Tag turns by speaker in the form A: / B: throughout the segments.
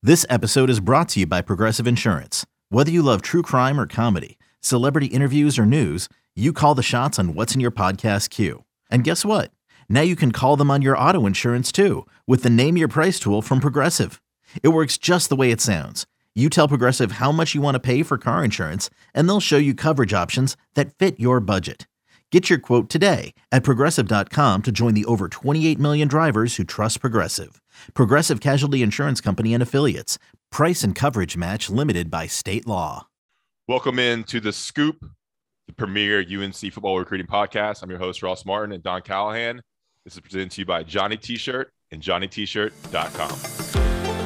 A: This episode is brought to you by Progressive Insurance. Whether you love true crime or comedy, celebrity interviews or news, you call the shots on what's in your podcast queue. And guess what? Now you can call them on your auto insurance too with the Name Your Price tool from Progressive. It works just the way it sounds. You tell Progressive how much you want to pay for car insurance, and they'll show you coverage options that fit your budget. Get your quote today at Progressive.com to join the over 28 million drivers who trust Progressive. Progressive Casualty Insurance Company and Affiliates. Price and coverage match limited by state law.
B: Welcome into The Scoop, the premier UNC football recruiting podcast. I'm your host, Ross Martin, and Don Callahan. This is presented to you by Johnny T-Shirt and JohnnyT-Shirt.com.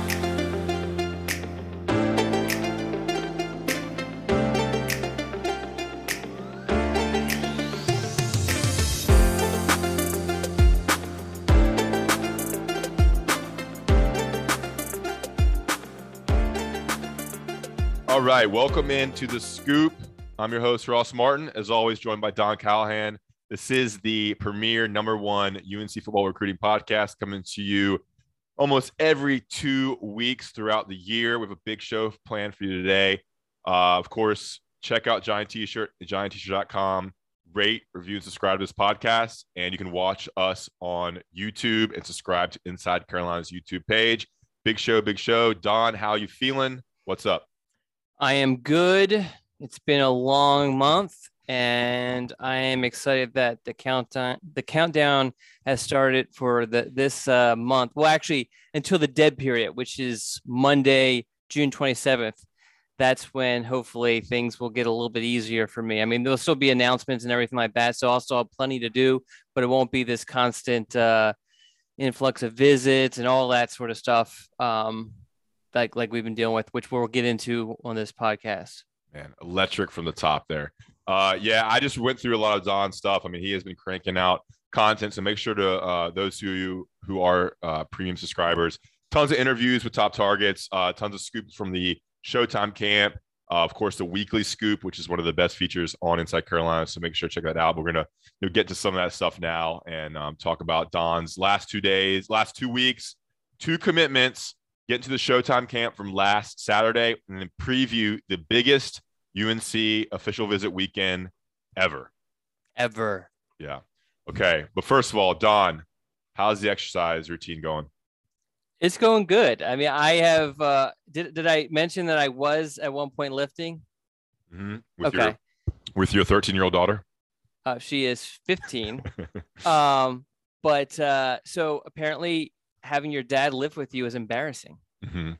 B: All right, welcome into The Scoop. I'm your host, Ross Martin, as always, joined by Don Callahan. This is the premier #1 UNC football recruiting podcast coming to you almost every 2 weeks throughout the year. We have a big show planned for you today. Of course, check out Johnny T-Shirt at JohnnyT-Shirt.com. Rate, review, and subscribe to this podcast. And you can watch us on YouTube and subscribe to Inside Carolina's YouTube page. Big show, big show. Don, how you feeling? What's up?
C: I am good. It's been a long month, and I am excited that the countdown has started for this month. Well, actually, until the dead period, which is Monday, June 27th. That's when hopefully things will get a little bit easier for me. I mean, there'll still be announcements and everything like that, so I'll still have plenty to do, but it won't be this constant influx of visits and all that sort of stuff. Like we've been dealing with, which we'll get into on this podcast.
B: Man, electric from the top there. Yeah, I just went through a lot of Don's stuff. I mean, he has been cranking out content, so make sure to those of you who are premium subscribers, tons of interviews with top targets, tons of scoops from the Showtime camp. Of course, the weekly scoop, which is one of the best features on Inside Carolina. So make sure to check that out. We're going to get to some of that stuff now and talk about Don's last 2 weeks, 2 commitments. Get into the Showtime camp from last Saturday and then preview the biggest UNC official visit weekend ever. Yeah. Okay. But first of all, Don, how's the exercise routine going?
C: It's going good. I mean, I have did I mention that I was at one point lifting?
B: Mm-hmm. With your 13-year-old daughter?
C: She is 15. But so apparently having your dad live with you is embarrassing.
B: Mm-hmm.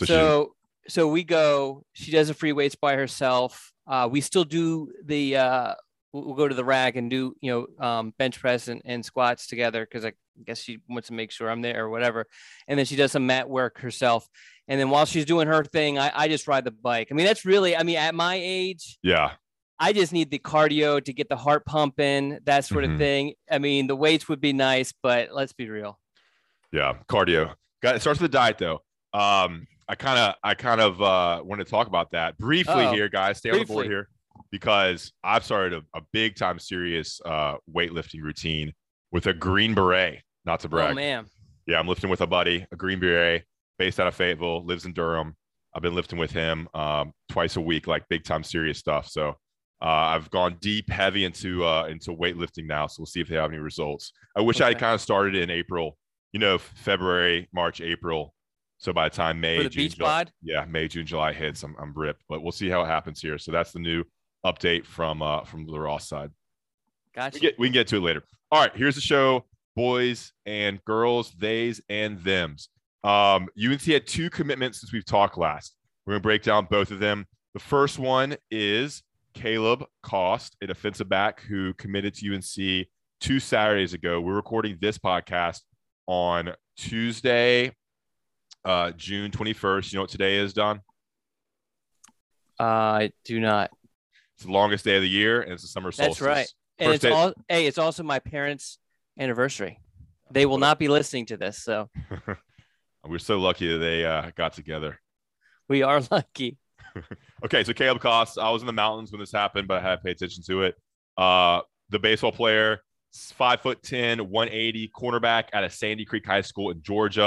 C: So we go, she does the free weights by herself. We still do we'll go to the rack and do, bench press and squats together. Cause I guess she wants to make sure I'm there or whatever. And then she does some mat work herself. And then while she's doing her thing, I just ride the bike. I mean, that's really, at my age,
B: yeah,
C: I just need the cardio to get the heart pumping, that sort of thing. I mean, the weights would be nice, but let's be real.
B: Yeah, cardio. It starts with the diet, though. I kind of want to talk about that briefly here, guys. Stay on the board here because I've started a big time serious weightlifting routine with a Green Beret. Not to brag.
C: Oh man.
B: Yeah, I'm lifting with a buddy, a Green Beret, based out of Fayetteville, lives in Durham. I've been lifting with him twice a week, like big time serious stuff. So I've gone deep, heavy into weightlifting now. So we'll see if they have any results. I wish I had kind of started in April. February, March, April. So by the time May, June, July hits, I'm ripped. But we'll see how it happens here. So that's the new update from the Ross side.
C: Gotcha.
B: We can get to it later. All right, here's the show, boys and girls, theys and thems. UNC had 2 commitments since we've talked last. We're going to break down both of them. The first one is Caleb Cost, a defensive back who committed to UNC 2 Saturdays ago. We're recording this podcast on Tuesday, June 21st. You know what today is, Don?
C: I do not.
B: It's the longest day of the year, and it's the summer solstice.
C: That's right. And it's also my parents' anniversary. They will not be listening to this, so.
B: We're so lucky that they got together.
C: We are lucky.
B: Okay, so Caleb Cost, I was in the mountains when this happened, but I had to pay attention to it. The baseball player, 5'10", 180, cornerback out of Sandy Creek High School in Georgia.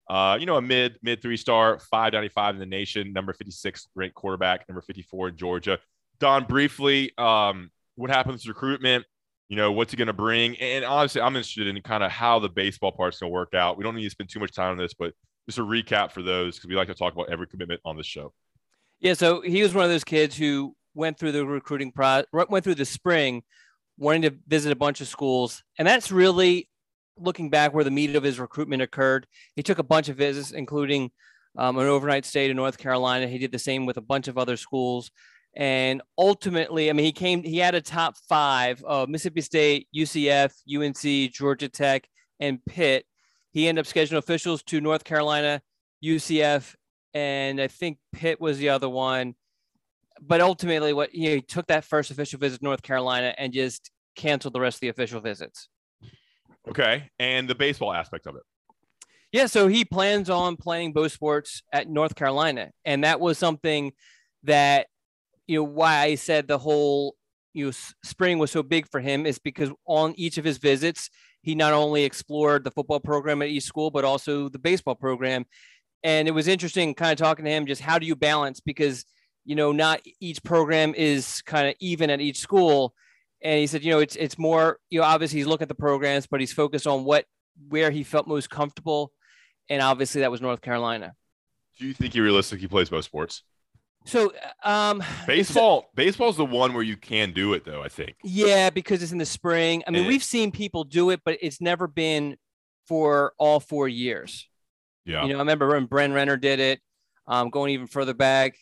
B: A mid 3-star, 595 in the nation, number 56 ranked quarterback, number 54 in Georgia. Don, briefly, what happens with recruitment? What's he going to bring? And honestly, I'm interested in kind of how the baseball part's going to work out. We don't need to spend too much time on this, but just a recap for those, because we like to talk about every commitment on this show.
C: Yeah, so he was one of those kids who went through the recruiting process, went through the spring, wanting to visit a bunch of schools. And that's really, looking back, where the meat of his recruitment occurred. He took a bunch of visits, including an overnight stay to North Carolina. He did the same with a bunch of other schools. And ultimately, I mean, he had a top 5 of Mississippi State, UCF, UNC, Georgia Tech, and Pitt. He ended up scheduling officials to North Carolina, UCF, and I think Pitt was the other one. But ultimately, he took that first official visit to North Carolina and just canceled the rest of the official visits.
B: Okay. And the baseball aspect of it.
C: Yeah. So he plans on playing both sports at North Carolina. And that was something that, why I said the whole, spring was so big for him is because on each of his visits, he not only explored the football program at each school, but also the baseball program. And it was interesting kind of talking to him, just how do you balance? Because, not each program is kind of even at each school. And he said, it's more, obviously he's looking at the programs, but he's focused on where he felt most comfortable. And obviously that was North Carolina.
B: Do you think he realistically plays both sports?
C: So
B: baseball's the one where you can do it, though, I think.
C: Yeah, because it's in the spring. I mean, we've seen people do it, but it's never been for all 4 years.
B: Yeah.
C: I remember when Bren Renner did it, going even further back.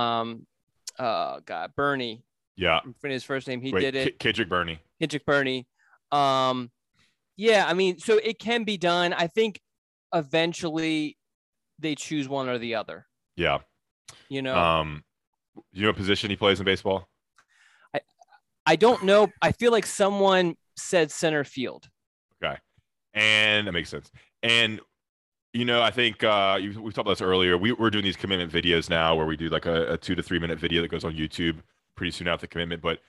C: Bernie.
B: Yeah.
C: For his first name, he did it.
B: Kendrick Bernie.
C: Yeah, I mean, so it can be done. I think eventually they choose one or the other.
B: Yeah. What position he plays in baseball?
C: I don't know. I feel like someone said center field.
B: Okay. And that makes sense. And, I think we talked about this earlier. We're doing these commitment videos now where we do like a 2 to 3 minute video that goes on YouTube pretty soon after the commitment. But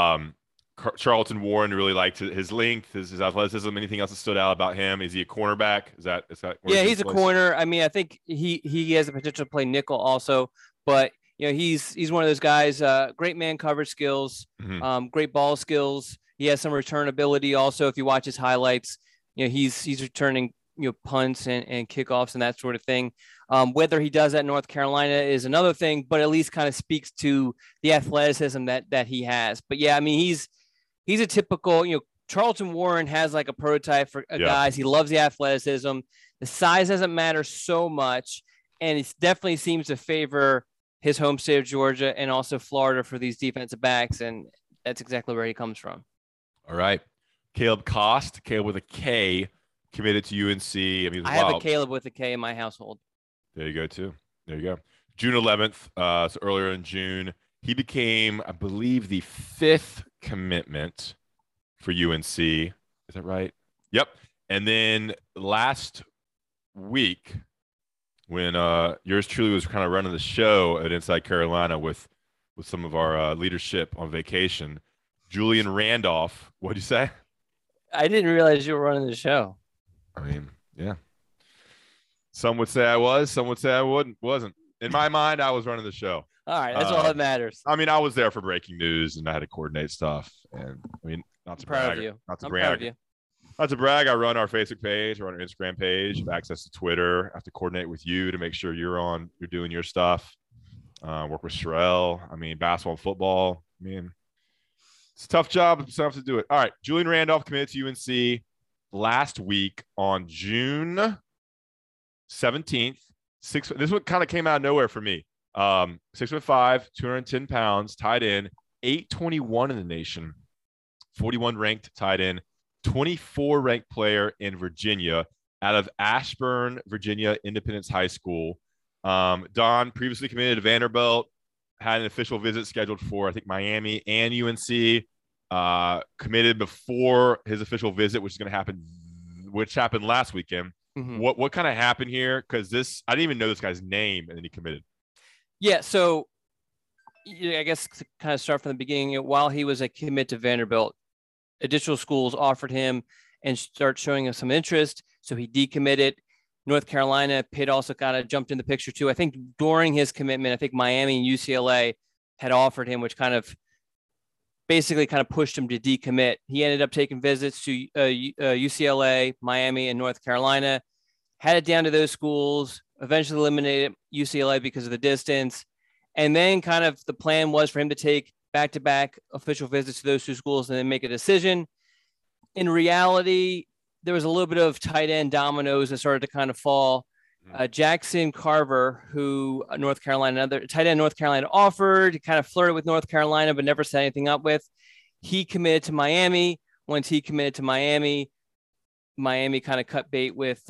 B: Charlton Warren really liked his length, his athleticism. Anything else that stood out about him? Is he a cornerback? Is that
C: yeah, he's a corner. I mean, I think he has the potential to play nickel also, but he's one of those guys, great man coverage skills, great ball skills. He has some return ability also. If you watch his highlights, he's returning punts and kickoffs and that sort of thing. Whether he does that in North Carolina is another thing, but at least kind of speaks to the athleticism that he has. But yeah, I mean, he's a typical, Charlton Warren has like a prototype for guys. He loves the athleticism. The size doesn't matter so much. And it definitely seems to favor his home state of Georgia and also Florida for these defensive backs. And that's exactly where he comes from.
B: All right. Caleb Cost, Caleb with a K, committed to UNC. I mean,
C: I have a Caleb with a K in my household.
B: There you go, too. There you go. June 11th, so earlier in June, he became, I believe, the 5th commitment for UNC. Is that right? Yep. And then last week, when yours truly was kind of running the show at Inside Carolina with some of our leadership on vacation, Julian Randolph, what'd you say?
C: I didn't realize you were running the show.
B: I mean, yeah. Some would say I was. Some would say I wasn't. In my mind, I was running the show.
C: All right. That's all that matters.
B: I mean, I was there for breaking news and I had to coordinate stuff. And I mean, not to brag. Not to brag. Not to brag. I run our Facebook page, I run our Instagram page, have access to Twitter. I have to coordinate with you to make sure you're doing your stuff. Work with Sherelle. I mean, basketball and football. I mean, it's a tough job. So I have to do it. All right. Julian Randolph committed to UNC last week on June 17th. This one kind of came out of nowhere for me. 6'5", 210 pounds, tight end, 821 in the nation, 41 ranked tight end, 24 ranked player in Virginia out of Ashburn, Virginia Independence High School. Don previously committed to Vanderbilt, had an official visit scheduled for, I think, Miami and UNC. Committed before his official visit, which happened last weekend. Mm-hmm. What kind of happened here? Because I didn't even know this guy's name, and then he committed.
C: Yeah, so I guess to kind of start from the beginning, while he was a commit to Vanderbilt, additional schools offered him and start showing him some interest. So he decommitted. North Carolina. Pitt also kind of jumped in the picture too. I think during his commitment, I think Miami and UCLA had offered him, which basically pushed him to decommit. He ended up taking visits to UCLA, Miami, and North Carolina, had it down to those schools, eventually eliminated UCLA because of the distance. And then the plan was for him to take back-to-back official visits to those two schools and then make a decision. In reality, there was a little bit of tight end dominoes that started to fall. Jackson Carver, who North Carolina, another tight end North Carolina offered, flirted with North Carolina, but never set anything up with. He committed to Miami. Once he committed to Miami, Miami cut bait with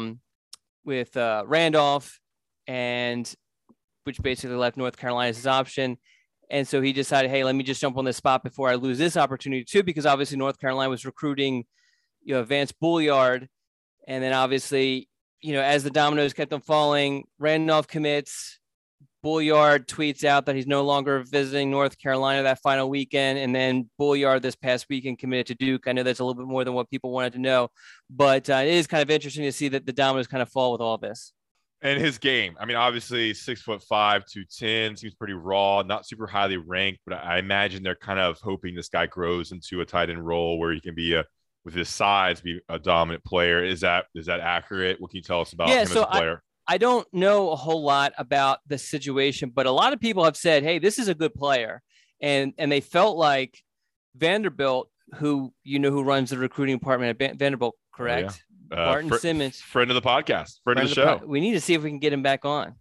C: Randolph, and which basically left North Carolina as his option. And so he decided, hey, let me just jump on this spot before I lose this opportunity too, because obviously North Carolina was recruiting, Vance Bulliard. And then obviously, as the dominoes kept on falling, Randolph commits, Bulliard tweets out that he's no longer visiting North Carolina that final weekend. And then Bulliard this past weekend committed to Duke. I know that's a little bit more than what people wanted to know, but it is interesting to see that the dominoes fall with all this.
B: And his game, I mean, obviously 6'5", 210, seems pretty raw, not super highly ranked, but I imagine they're hoping this guy grows into a tight end role where he can be with his size, be a dominant player. Is that accurate? What can you tell us about him as a player?
C: I don't know a whole lot about the situation, but a lot of people have said, hey, this is a good player. And they felt like Vanderbilt, who runs the recruiting department at Vanderbilt, correct?
B: Oh, yeah.
C: Barton Simmons,
B: friend of the podcast, friend of the show.
C: We need to see if we can get him back on.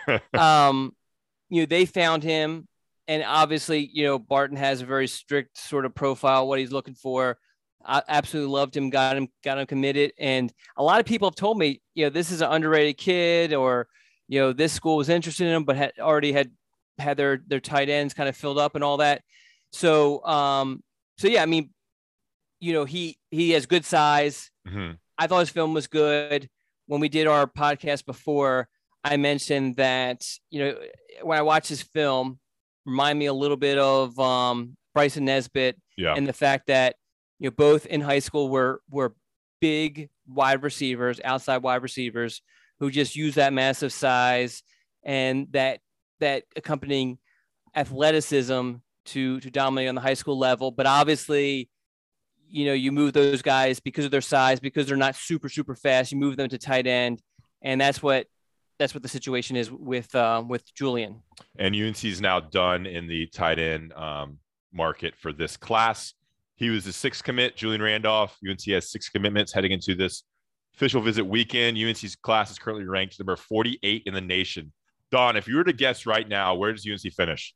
C: They found him, and obviously, Barton has a very strict sort of profile, what he's looking for. I absolutely loved him, got him committed. And a lot of people have told me, this is an underrated kid, or, this school was interested in him, but had already had their tight ends filled up and all that. So yeah, I mean, he has good size.
B: Mm-hmm.
C: I thought his film was good. When we did our podcast before, I mentioned that, when I watched his film, remind me a little bit of Bryson Nesbitt, and the fact that, both in high school were big wide receivers, outside wide receivers, who just use that massive size and that accompanying athleticism to dominate on the high school level. But obviously, you move those guys because of their size, because they're not super, super fast. You move them to tight end. And that's what the situation is with Julian.
B: And UNC is now done in the tight end market for this class. He was the 6th commit, Julian Randolph. UNC has 6 commitments heading into this official visit weekend. UNC's class is currently ranked number 48 in the nation. Don, if you were to guess right now, where does UNC finish?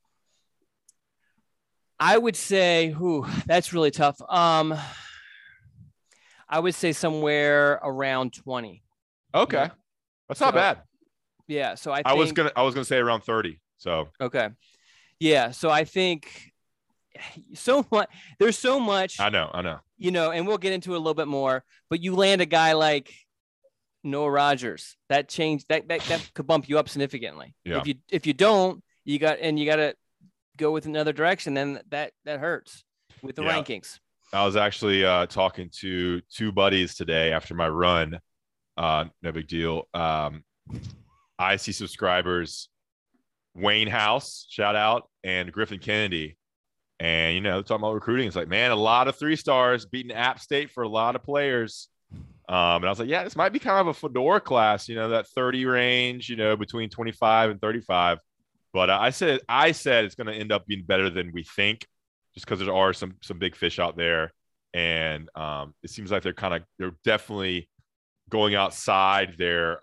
C: I would say, that's really tough. I would say somewhere around 20.
B: Okay. Yeah. That's not bad.
C: Yeah. So I
B: was gonna say around 30. So
C: okay. Yeah. So I think there's so much.
B: I know.
C: And we'll get into it a little bit more, but you land a guy like Noah Rogers, that could bump you up significantly.
B: Yeah.
C: If you don't, you got to go with another direction, then that hurts with the rankings.
B: I was actually talking to 2 buddies today after my run. No big deal. IC subscribers, Wayne House, shout out, and Griffin Kennedy. And, talking about recruiting, it's like, man, a lot of 3-stars beating App State for a lot of players. And I was like, yeah, this might be kind of a Fedora class, that 30 range, between 25 and 35. But I said it's going to end up being better than we think, just because there are some big fish out there, and it seems like they're definitely going outside their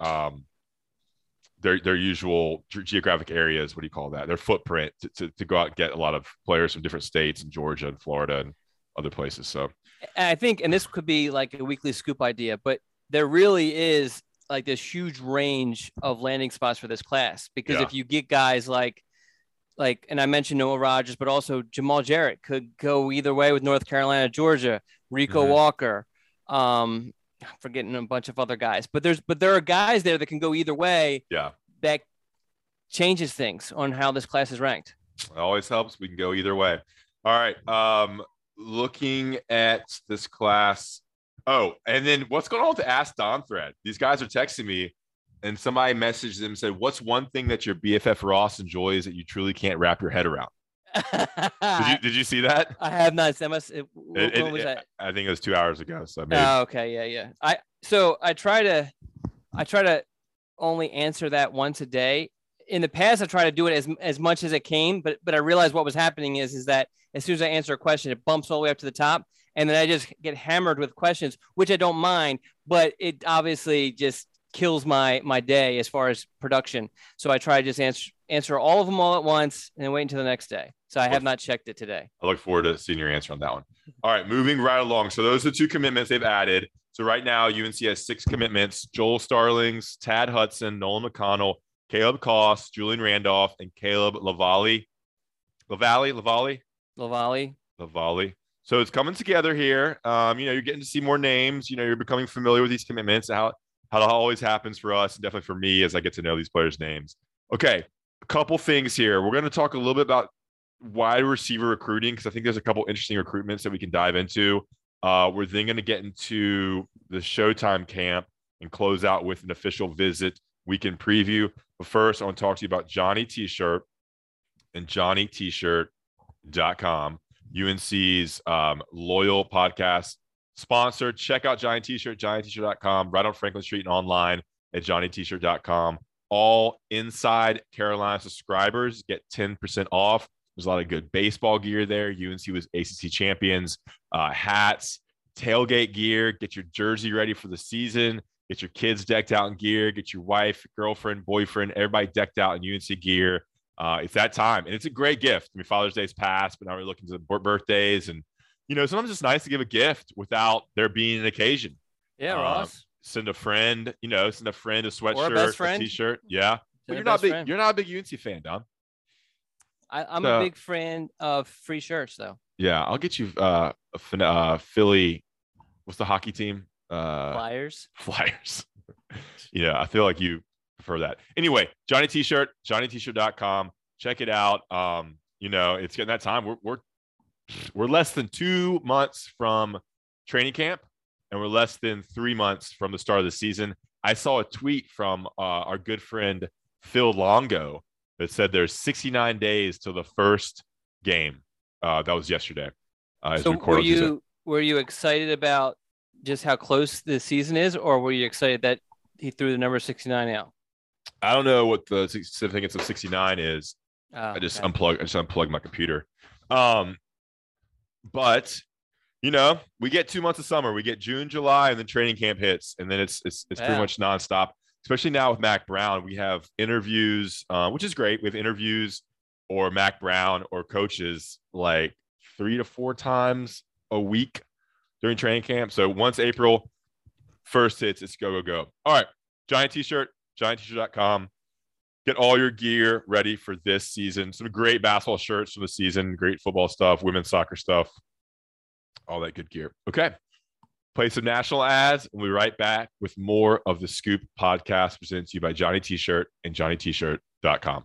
B: usual geographic areas. What do you call that? Their footprint to go out and get a lot of players from different states in Georgia and Florida and other places. So
C: I think, and this could be like a weekly scoop idea, but there really is like this huge range of landing spots for this class, because if you get guys like, and I mentioned Noah Rogers, but also Jamal Jarrett could go either way with North Carolina, Georgia, Rico Walker. I'm forgetting a bunch of other guys, but there are guys there that can go either way.
B: Yeah.
C: That changes things on how this class is ranked.
B: It always helps. We can go either way. All right. Looking at this class, Oh, and then what's going on with the Ask Don thread? These guys are texting me, and somebody messaged them and said, "What's one thing that your BFF Ross enjoys that you truly can't wrap your head around?" Did you see that?
C: I have not. When was that?
B: I think it was 2 hours ago. So maybe.
C: Oh, okay, yeah. I try to only answer that once a day. In the past, I try to do it as much as it came, but I realized what was happening is that as soon as I answer a question, it bumps all the way up to the top, and then I just get hammered with questions, which I don't mind, but it obviously just kills my day as far as production. So I try to just answer all of them all at once and then wait until the next day. So I have not checked it today.
B: I look forward to seeing your answer on that one. All right, moving right along. So those are 2 commitments they've added. So right now, UNC has 6 commitments: Joel Starlings, Tad Hudson, Nolan McConnell, Caleb Koss, Julian Randolph, and Caleb Lavallee. So it's coming together here. You're getting to see more names. You're becoming familiar with these commitments, how that always happens for us, and definitely for me as I get to know these players' names. Okay, a couple things here. We're going to talk a little bit about wide receiver recruiting, because I think there's a couple interesting recruitments that we can dive into. We're then going to get into the Showtime camp and close out with an official visit weekend preview. But first, I want to talk to you about Johnny T-Shirt and JohnnyT-Shirt.com, UNC's loyal podcast sponsor. Check out Johnny T-Shirt, JohnnyT-Shirt.com, right on Franklin Street and online at JohnnyT-Shirt.com. All Inside Carolina subscribers get 10% off. There's a lot of good baseball gear there. UNC was ACC champions, hats, tailgate gear. Get your jersey ready for the season. Get your kids decked out in gear. Get your wife, girlfriend, boyfriend, everybody decked out in UNC gear. It's that time, and it's a great gift. I mean, Father's Day's passed, but now we're looking to the birthdays, and sometimes it's nice to give a gift without there being an occasion.
C: Yeah, Ross.
B: Send a friend, send a sweatshirt,
C: or a best friend.
B: a t-shirt. Yeah, but you're not a big UNC fan, Don.
C: I'm a big fan of free shirts, though.
B: Yeah, I'll get you Philly. What's the hockey team?
C: Flyers.
B: Yeah, I feel like you prefer that. Anyway, Johnny T-Shirt, JohnnyT-Shirt.com. Check it out. It's getting that time. We're less than 2 months from training camp, and we're less than 3 months from the start of the season. I saw a tweet from our good friend Phil Longo that said there's 69 days till the first game. That was yesterday.
C: So were you excited about just how close the season is, or were you excited that he threw the number 69 out?
B: I don't know what the significance of 69 is. I just unplugged my computer. But we get 2 months of summer. We get June, July, and then training camp hits, and then it's pretty much nonstop. Especially now with Mack Brown, we have interviews, which is great. We have interviews or Mack Brown or coaches like 3 to 4 times a week during training camp. So once April 1st hits, it's go. All right, Johnny T-Shirt, JohnnyT-Shirt.com. Get all your gear ready for this season. Some great basketball shirts for the season, great football stuff, women's soccer stuff, all that good gear. Okay. Play some national ads, and we'll be right back with more of the Scoop podcast presented to you by Johnny T-Shirt and JohnnyT-Shirt.com.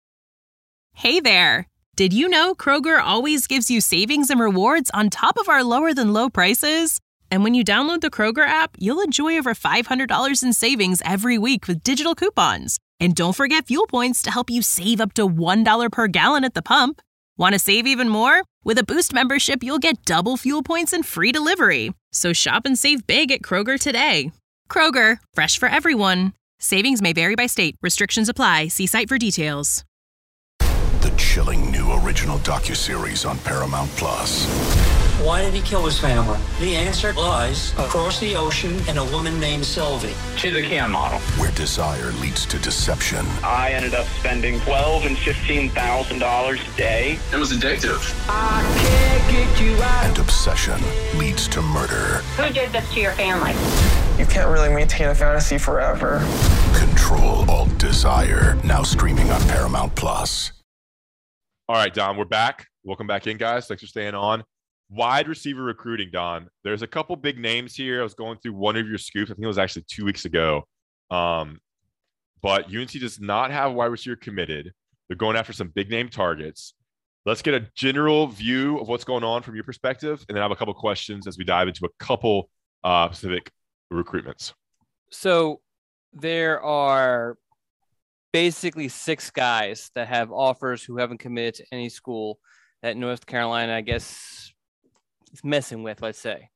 D: Hey there. Did you know Kroger always gives you savings and rewards on top of our lower than low prices? And when you download the Kroger app, you'll enjoy over $500 in savings every week with digital coupons. And don't forget fuel points to help you save up to $1 per gallon at the pump. Want to save even more? With a Boost membership, you'll get double fuel points and free delivery. So shop and save big at Kroger today. Kroger, fresh for everyone. Savings may vary by state. Restrictions apply. See site for details.
E: The chilling new original docuseries on Paramount Plus.
F: Why did he kill his family? The answer lies across the ocean in a woman named Sylvie.
G: She's a can model.
E: Where desire leads to deception.
G: I ended up spending $12,000 and $15,000 a day. It was addictive.
F: I can't get you out.
E: And obsession leads to murder.
H: Who did this to your family?
I: You can't really maintain a fantasy forever.
E: Control Alt Desire. Now streaming on Paramount Plus.
B: All right, Don, we're back. Welcome back in, guys. Thanks for staying on. Wide receiver recruiting, Don. There's a couple big names here. I was going through one of your scoops. I think it was actually 2 weeks ago. But UNC does not have wide receiver committed. They're going after some big name targets. Let's get a general view of what's going on from your perspective, and then I have a couple questions as we dive into a couple specific recruitments?
C: So there are basically 6 guys that have offers who haven't committed to any school that North Carolina, I guess, is messing with, let's say.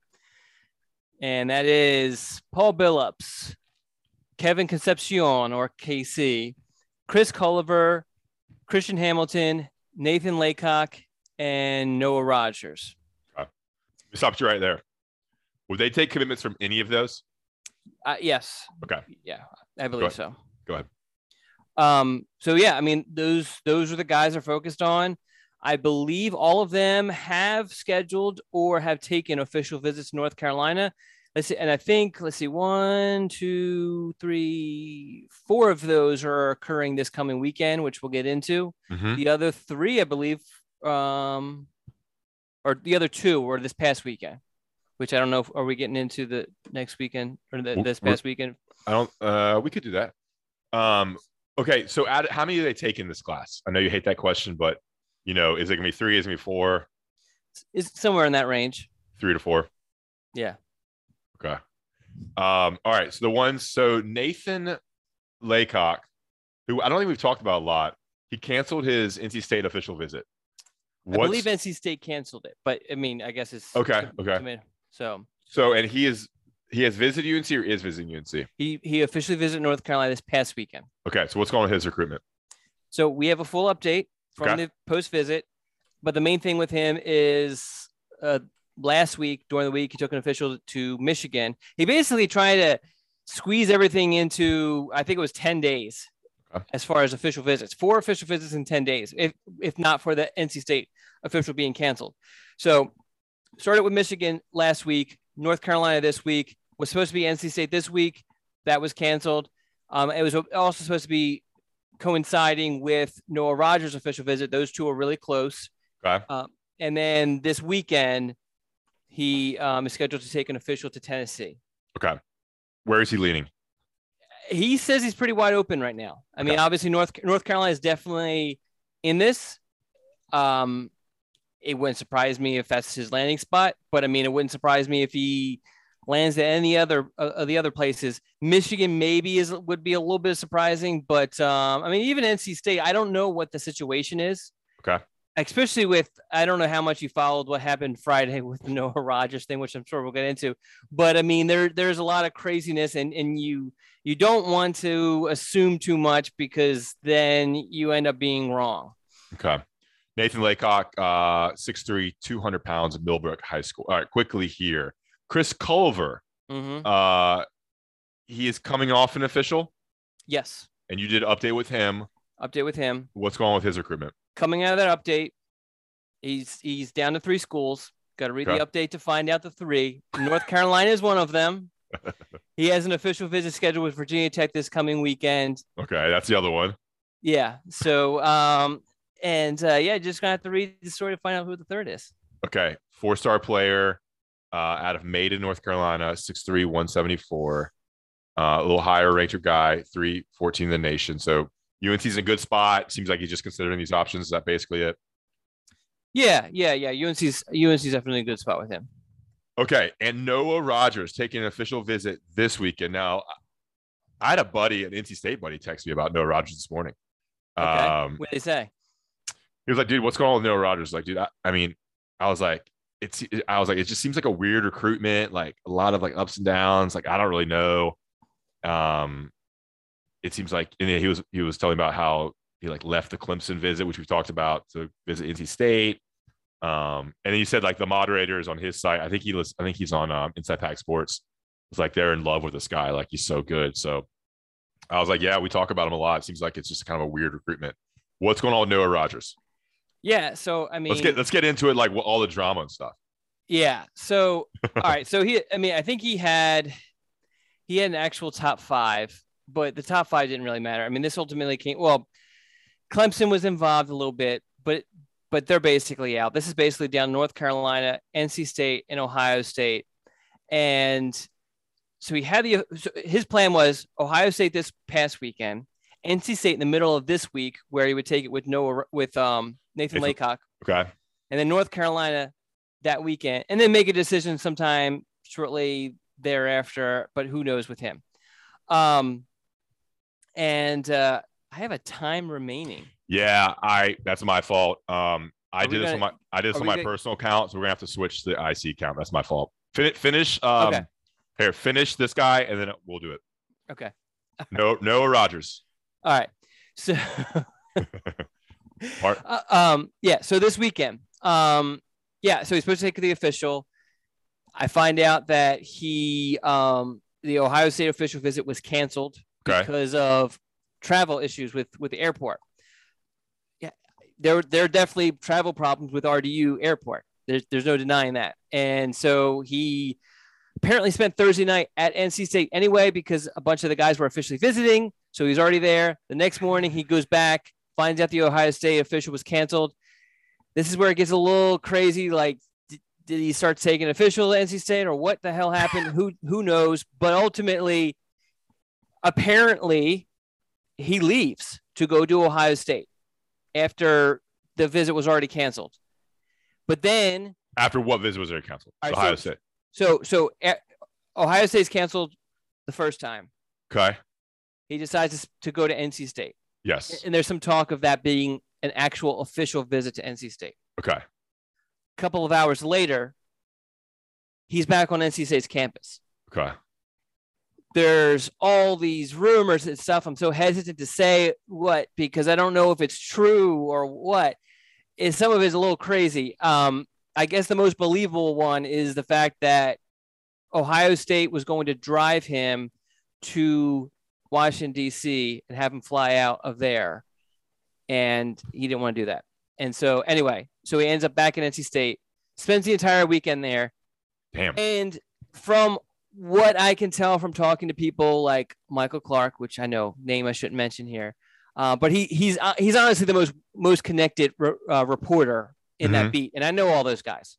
C: And that is Paul Billups, Kevin Concepcion, or KC, Chris Culliver, Christian Hamilton, Nathan Laycock, and Noah Rogers.
B: Okay. Let me stop you right there. Would they take commitments from any of those?
C: Yes.
B: Okay.
C: Yeah, I believe so.
B: Go ahead.
C: So yeah, I mean, those are the guys they're focused on. I believe all of them have scheduled or have taken official visits to North Carolina. Let's see, and I think, 1, 2, 3, 4 of those are occurring this coming weekend, which we'll get into.
B: Mm-hmm.
C: The other 3, I believe, or the other 2 were this past weekend, which I don't know. Are we getting into the next weekend or this past weekend?
B: I don't. We could do that. Okay. So, how many do they take in this class? I know you hate that question, but is it gonna be 3? Is it gonna be 4?
C: It's somewhere in that range.
B: 3 to 4.
C: Yeah.
B: Okay. All right. So Nathan Laycock, who I don't think we've talked about a lot, he canceled his NC State official visit.
C: I believe NC State canceled it, but I mean, I guess it's
B: okay.
C: So
B: and he has visited UNC or is visiting UNC?
C: He officially visited North Carolina this past weekend.
B: Okay. So what's going on with his recruitment?
C: So we have a full update from the post visit, but the main thing with him is last week, during the week, he took an official to Michigan. He basically tried to squeeze everything into, I think it was 10 days as far as official visits, 4 official visits in 10 days, if not for the NC State official being canceled. So started with Michigan last week, North Carolina this week, was supposed to be NC State this week. That was canceled. It was also supposed to be coinciding with Noah Rogers' official visit. Those 2 are really close.
B: Okay.
C: And then this weekend, he is scheduled to take an official to Tennessee.
B: Okay. Where is he leaning?
C: He says he's pretty wide open right now. I mean, obviously North Carolina is definitely in this. It wouldn't surprise me if that's his landing spot, but I mean, it wouldn't surprise me if he lands at any other of the other places. Michigan maybe would be a little bit surprising, but I mean, even NC State, I don't know what the situation is.
B: Okay.
C: Especially with, I don't know how much you followed what happened Friday with the Noah Rogers thing, which I'm sure we'll get into. But I mean, there's a lot of craziness, and you don't want to assume too much because then you end up being wrong.
B: Okay. Nathan Laycock, 6'3", 200 pounds at Millbrook High School. All right, quickly here. Chris Culver, he is coming off an official.
C: Yes.
B: And you did update with him. What's going on with his recruitment?
C: Coming out of that update, he's down to 3 schools. Got to read the update to find out the 3. North Carolina is one of them. He has an official visit scheduled with Virginia Tech this coming weekend.
B: Okay, that's the other one.
C: Yeah. So, just gonna have to read the story to find out who the 3rd is.
B: Okay, 4-star player out of Maiden, North Carolina, 6'3", 174. A little higher ranked guy, 314 in the nation. So UNC's in a good spot. Seems like he's just considering these options. Is that basically it?
C: Yeah. UNC's definitely a good spot with him.
B: Okay, and Noah Rogers taking an official visit this weekend. Now, I had an NC State buddy, text me about Noah Rogers this morning.
C: Okay. What did they say?
B: He was like, "Dude, what's going on with Noah Rogers?" Like, dude, I was like, it just seems like a weird recruitment, like a lot of like ups and downs. Like, I don't really know. It seems like, and he was telling about how he like left the Clemson visit, which we've talked about, to visit NC State. And then you said like the moderators on his site, I think he's on Inside Pack Sports. It's like they're in love with this guy, like he's so good. So I was like, yeah, we talk about him a lot. It seems like it's just kind of a weird recruitment. What's going on with Noah Rogers?
C: Yeah, so I mean,
B: let's get into it, like all the drama and stuff.
C: Yeah. So all right. So I think he had an actual top 5, but the top 5 didn't really matter. I mean, this ultimately Clemson was involved a little bit, but they're basically out. This is basically down North Carolina, NC State, and Ohio State. And so his plan was Ohio State this past weekend, NC State in the middle of this week, where he would take it with Nathan Laycock.
B: Okay.
C: And then North Carolina that weekend, and then make a decision sometime shortly thereafter, but who knows with him. And I have a time remaining.
B: Yeah, that's my fault. I did this on my personal account, so we're gonna have to switch to the IC account. That's my fault. Finish.
C: Okay.
B: Here, finish this guy, and then we'll do it.
C: Okay.
B: No, Noah Rogers.
C: All right. So, yeah. So this weekend, so he's supposed to take the official. I find out that the Ohio State official visit was canceled because of travel issues with the airport. Yeah, there are definitely travel problems with RDU Airport. There's no denying that. And so he apparently spent Thursday night at NC State anyway, because a bunch of the guys were officially visiting. So he's already there. The next morning he goes back, finds out the Ohio State official was canceled. This is where it gets a little crazy. Like, did he start taking official at NC State, or what the hell happened? Who knows? But ultimately, apparently, he leaves to go to Ohio State after the visit was already canceled. But then,
B: after what visit was already canceled? Ohio State.
C: So Ohio State's canceled the first time.
B: Okay.
C: He decides to go to NC State.
B: Yes.
C: And there's some talk of that being an actual official visit to NC State.
B: Okay.
C: A couple of hours later, he's back on NC State's campus.
B: Okay.
C: There's all these rumors and stuff. I'm so hesitant to say what, because I don't know if it's true or what. Some of it is a little crazy. I guess the most believable one is the fact that Ohio State was going to drive him to Washington, D.C. and have him fly out of there. And he didn't want to do that. And so anyway, he ends up back in NC State, spends the entire weekend there.
B: Damn.
C: And from what I can tell from talking to people like Michael Clark, which I know, name I shouldn't mention here, but he's honestly the most connected reporter in that beat. And I know all those guys.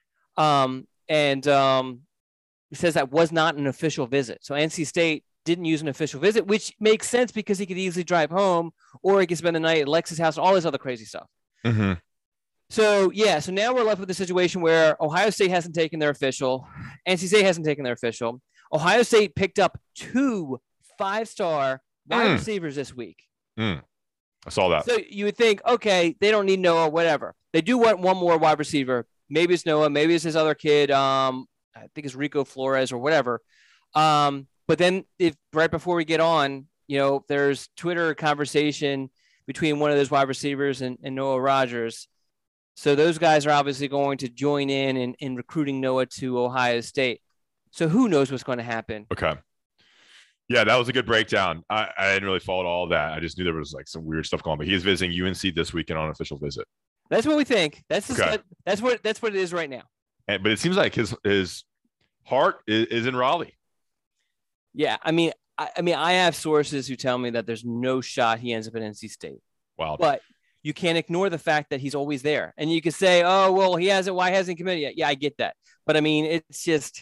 C: He says that was not an official visit. So NC State didn't use an official visit, which makes sense because he could easily drive home, or he could spend the night at Lex's house, all this other crazy stuff.
B: Mm-hmm.
C: So now we're left with a situation where Ohio State hasn't taken their official. NC State hasn't taken their official. Ohio State picked up 2 5-star wide receivers this week.
B: I saw that.
C: So you would think, okay, they don't need Noah, whatever. They do want one more wide receiver. Maybe it's Noah. Maybe it's this other kid. I think it's Rico Flores or whatever. But then right before we get on, there's Twitter conversation between one of those wide receivers and Noah Rogers. So those guys are obviously going to join in recruiting Noah to Ohio State. So who knows what's going to happen?
B: Okay. Yeah, that was a good breakdown. I didn't really follow all of that. I just knew there was like some weird stuff going on. But he is visiting UNC this weekend on an official visit.
C: That's what we think. That's what it is right now.
B: But it seems like his heart is in Raleigh.
C: Yeah, I mean, I have sources who tell me that there's no shot he ends up at NC State.
B: Wow.
C: But you can't ignore the fact that he's always there. And you could say, oh, well, he hasn't. Why hasn't he committed yet? Yeah, I get that. But I mean, it's just,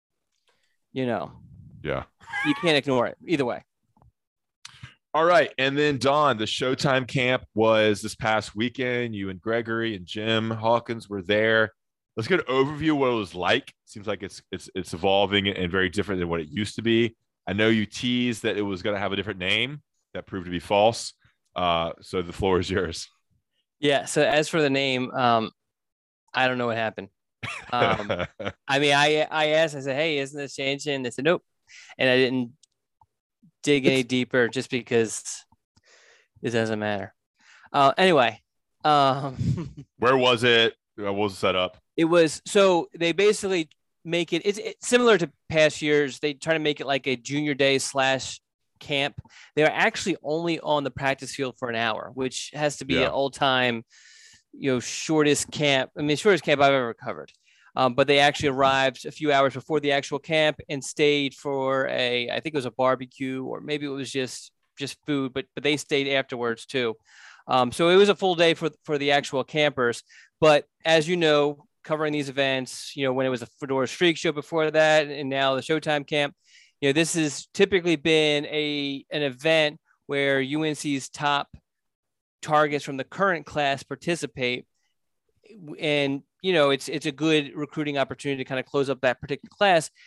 B: Yeah.
C: You can't ignore it either way.
B: All right. And then, Don, the Showtime camp was this past weekend. You and Gregory and Jim Hawkins were there. Let's get an overview of what it was like. Seems like it's evolving and very different than what it used to be. I know you teased that it was going to have a different name. That proved to be false. So the floor is yours.
C: Yeah. So as for the name, I don't know what happened. I mean, I asked, I said, hey, isn't this changing? They said, nope. And I didn't dig any deeper just because it doesn't matter. Anyway.
B: Where was it? What was set up?
C: It was, so they basically make it, it's similar to past years. They try to make it like a junior day / camp. They're actually only on the practice field for an hour, which has to be an all-time, shortest camp. I mean, shortest camp I've ever covered. But they actually arrived a few hours before the actual camp and stayed for I think it was a barbecue, or maybe it was just food, but they stayed afterwards too. So it was a full day for the actual campers. But as you know, covering these events, when it was a Fedora Streak show before that, and now the Showtime camp, this has typically been an event where UNC's top targets from the current class participate. And, it's a good recruiting opportunity to kind of close up that particular class.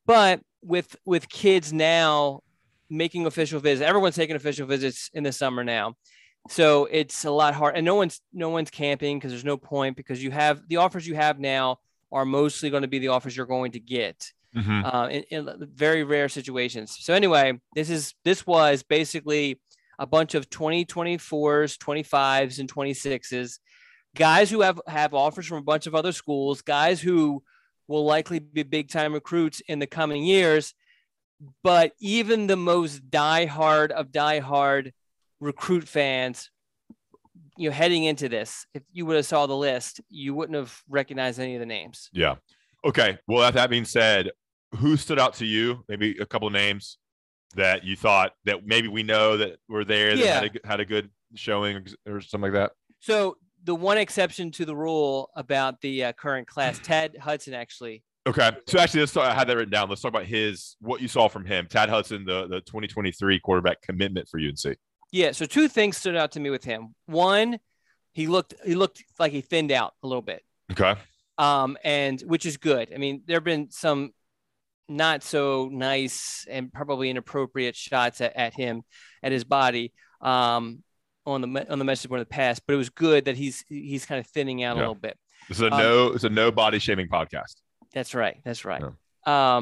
C: But with kids now making official visits, everyone's taking official visits in the summer now. So it's a lot hard, and no one's camping because there's no point, because you have the offers you have now are mostly going to be the offers you're going to get in very rare situations. So anyway, this was basically a bunch of 2024s, 25s, and 26s, guys who have offers from a bunch of other schools, guys who will likely be big time recruits in the coming years. But even the most diehard recruit fans, heading into this, if you would have saw the list, you wouldn't have recognized any of the names.
B: Yeah. Okay. Well, that being said, who stood out to you? Maybe a couple of names that you thought that maybe we know that were there, that had a good showing or something like that.
C: So the one exception to the rule about the current class, Tad Hudson, actually.
B: Okay. So actually, I had that written down. Let's talk about what you saw from him. Tad Hudson, the 2023 quarterback commitment for UNC.
C: Yeah. So two things stood out to me with him. One, he looked like he thinned out a little bit.
B: Okay.
C: And which is good. I mean, there have been some not so nice and probably inappropriate shots at him, at his body, on the message board in the past, but it was good that he's kind of thinning out a little bit.
B: It's a no body shaming podcast.
C: That's right.
B: Yeah.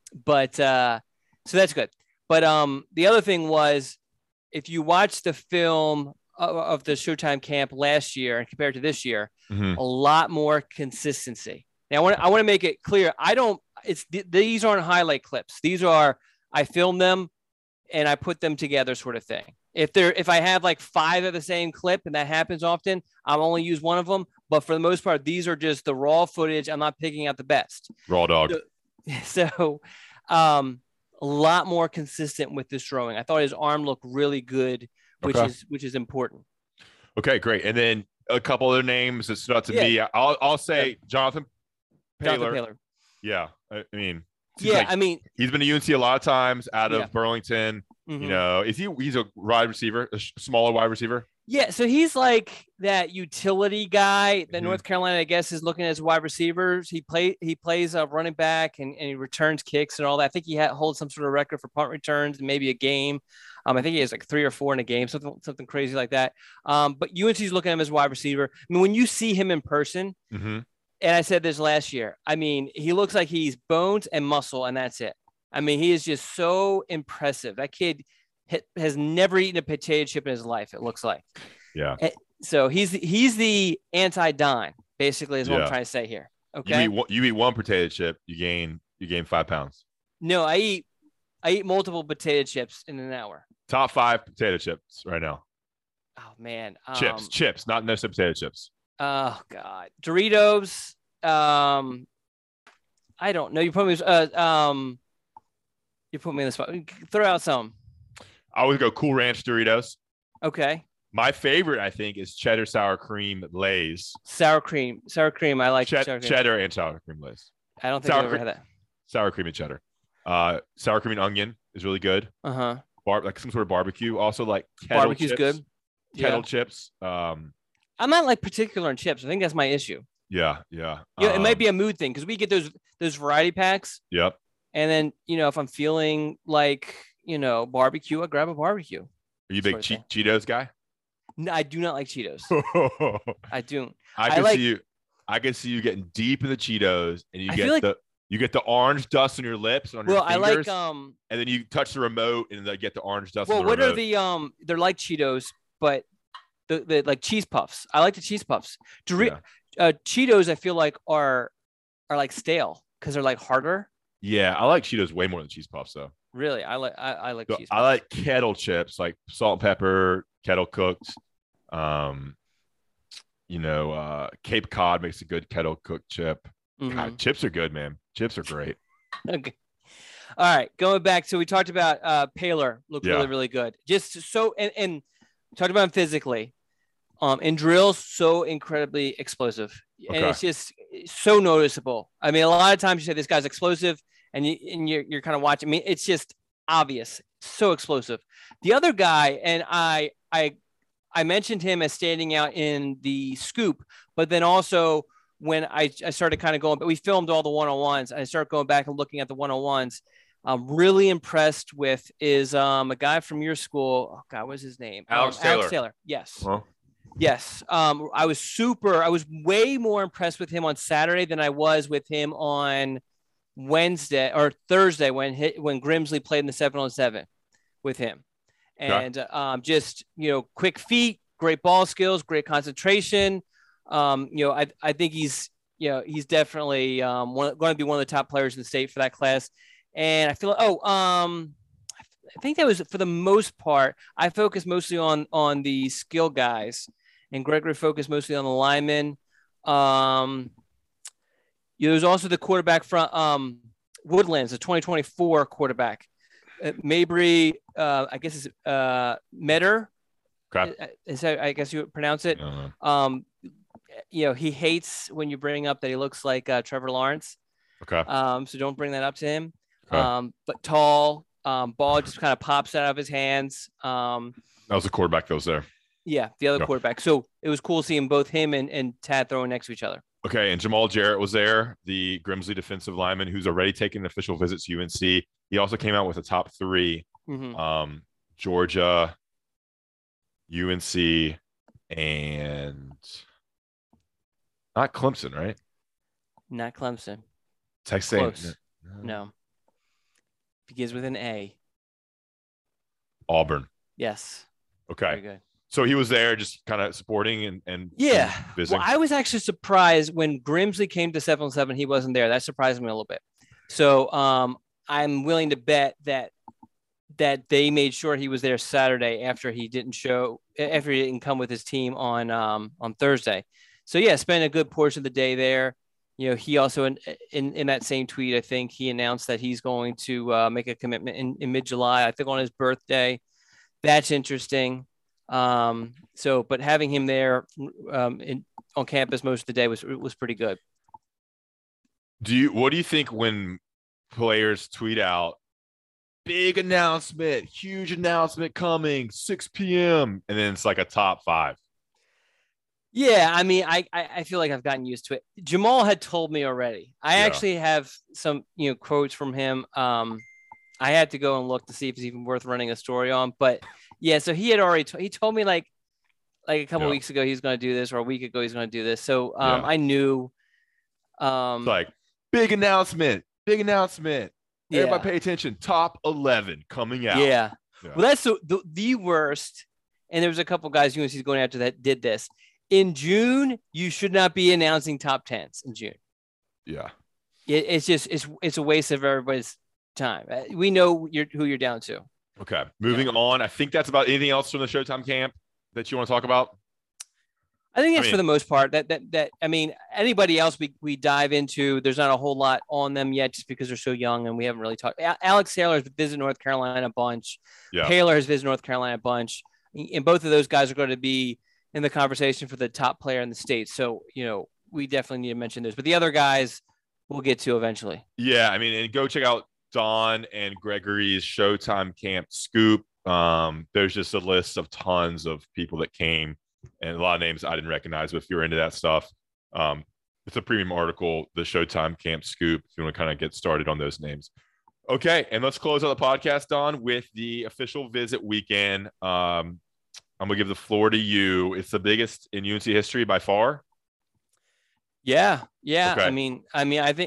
C: So that's good. But the other thing was, if you watch the film of the Showtime camp last year and compared to this year, a lot more consistency. Now, I want to make it clear. These aren't highlight clips. These are, I filmed them and I put them together sort of thing. If I have like 5 of the same clip, and that happens often, I'll only use one of them. But for the most part, these are just the raw footage. I'm not picking out the best.
B: Raw dog.
C: So a lot more consistent with this throwing. I thought his arm looked really good, which is important.
B: Okay, great. And then a couple other names that stood out to me. I'll say Jonathan Paylor. Yeah, I mean,
C: he's
B: been to UNC a lot of times out of Burlington.
C: Mm-hmm.
B: He's a wide receiver, a smaller wide receiver?
C: Yeah, so he's like that utility guy that North Carolina, I guess, is looking at as wide receivers. He plays a running back and he returns kicks and all that. I think he holds some sort of record for punt returns, maybe a game. I think he has like 3 or 4 in a game, something crazy like that. But UNC's looking at him as wide receiver. I mean, when you see him in person, and I said this last year, I mean, he looks like he's bones and muscle, and that's it. I mean, he is just so impressive. That kid has never eaten a potato chip in his life, it looks like.
B: Yeah.
C: So he's the anti-Don, basically, is what I'm trying to say here. Okay.
B: You eat one potato chip, you gain 5 pounds.
C: No, I eat multiple potato chips in an hour.
B: Top 5 potato chips right now.
C: Oh man.
B: Chips, not no potato chips.
C: Oh God. Doritos. I don't know. You put me in the spot. Throw out some.
B: I would go Cool Ranch Doritos.
C: Okay.
B: My favorite, I think, is cheddar sour cream Lay's.
C: Sour cream. I like
B: cheddar and sour cream Lay's.
C: I don't think I've ever had that.
B: Sour cream and cheddar. Sour cream and onion is really good. Like some sort of barbecue. Also like kettle
C: barbecue's
B: chips.
C: Good.
B: Kettle chips.
C: I'm not like particular in chips. I think that's my issue.
B: Yeah.
C: It might be a mood thing because we get those variety packs.
B: Yep.
C: And then if I'm feeling like barbecue, I grab a barbecue.
B: Are you a big Cheetos guy?
C: No, I do not like Cheetos. I don't.
B: I can see you getting deep in the Cheetos, and you get the orange dust on your lips and on your fingers.
C: I like
B: and then you touch the remote and they get the orange dust.
C: Well,
B: on the
C: what
B: remote.
C: are the they're like Cheetos, but the like cheese puffs. I like the cheese puffs. Cheetos, I feel like are like stale because they're like harder.
B: Yeah, I like Cheetos way more than cheese puffs though.
C: Really, I like cheese puffs.
B: I like kettle chips, like salt and pepper, kettle cooked. Cape Cod makes a good kettle cooked chip. God, chips are good, man. Chips are great.
C: Okay. All right, going back. So we talked about Paylor looked really, really good. Just so and talked about him physically. In drills, so incredibly explosive, and it's just so noticeable. I mean, a lot of times you say this guy's explosive, and you're kind of watching. I mean, it's just obvious, so explosive. The other guy, and I mentioned him as standing out in the scoop, but then also when I started kind of going, but we filmed all the one-on-ones. I started going back and looking at the one-on-ones. I'm really impressed with is a guy from your school. Oh God, what's his name?
B: Alex Taylor.
C: Alex Taylor. Yes.
B: Huh?
C: Yes. I was way more impressed with him on Saturday than I was with him on Wednesday or Thursday when Grimsley played in the 7-on-7 with him. And just, quick feet, great ball skills, great concentration. I think he's definitely going to be one of the top players in the state for that class. And I feel I think that was, for the most part, I focused mostly on the skill guys, and Gregory focused mostly on the linemen. There's also the quarterback from Woodlands, the 2024 quarterback. Mabry, I guess is Metter.
B: Okay.
C: Is that, I guess you would pronounce it. He hates when you bring up that he looks like Trevor Lawrence.
B: Okay.
C: So don't bring that up to him.
B: Okay.
C: But tall, ball just kind of pops out of his hands.
B: That was the quarterback that was there.
C: Yeah, the other quarterback. So it was cool seeing both him and Tad throwing next to each other.
B: Okay, and Jamal Jarrett was there, the Grimsley defensive lineman who's already taken an official visit to UNC. He also came out with a top 3.
C: Mm-hmm.
B: Georgia, UNC, and not Clemson, right?
C: Not Clemson.
B: Texas
C: Close. No. Begins with an A.
B: Auburn.
C: Yes.
B: Okay.
C: Very good.
B: So he was there just kind of supporting and visiting.
C: Well, I was actually surprised when Grimsley came to 7-on-7, he wasn't there. That surprised me a little bit. So I'm willing to bet that they made sure he was there Saturday after he didn't come with his team on Thursday. So yeah, spent a good portion of the day there. He also in that same tweet, I think he announced that he's going to make a commitment in mid-July, I think on his birthday. That's interesting. But having him there on campus most of the day was pretty good.
B: What do you think when players tweet out big announcement, huge announcement coming 6 p.m. and then it's like a top 5?
C: Yeah, I mean, I feel like I've gotten used to it. Jamal had told me already. I actually have some quotes from him. I had to go and look to see if it's even worth running a story on, but yeah. So he had already he told me like a couple weeks ago he's going to do this, or a week ago he's going to do this. So I knew.
B: It's like big announcement. Everybody pay attention. Top 11 coming out.
C: Yeah. Well, that's the worst. And there was a couple guys UNC's going after that did this. In June, you should not be announcing top 10s in June.
B: Yeah.
C: It's a waste of everybody's time. We know who you're down to.
B: Okay. Moving on. I think that's about anything else from the Showtime camp that you want to talk about?
C: I think that's for the most part. I mean, anybody else we dive into, there's not a whole lot on them yet just because they're so young and we haven't really talked. Alex Taylor has visited North Carolina a bunch.
B: Yeah.
C: Taylor has visited North Carolina a bunch. And both of those guys are going to be in the conversation for the top player in the state. So, we definitely need to mention this. But the other guys we'll get to eventually.
B: Yeah, I mean, and go check out Don and Gregory's Showtime Camp Scoop. There's just a list of tons of people that came and a lot of names I didn't recognize, but if you're into that stuff, it's a premium article, the Showtime Camp Scoop, if you want to kind of get started on those names. Okay, and let's close out the podcast, Don, with the official visit weekend. I'm going to give the floor to you. It's the biggest in UNC history by far.
C: Yeah. Okay. I think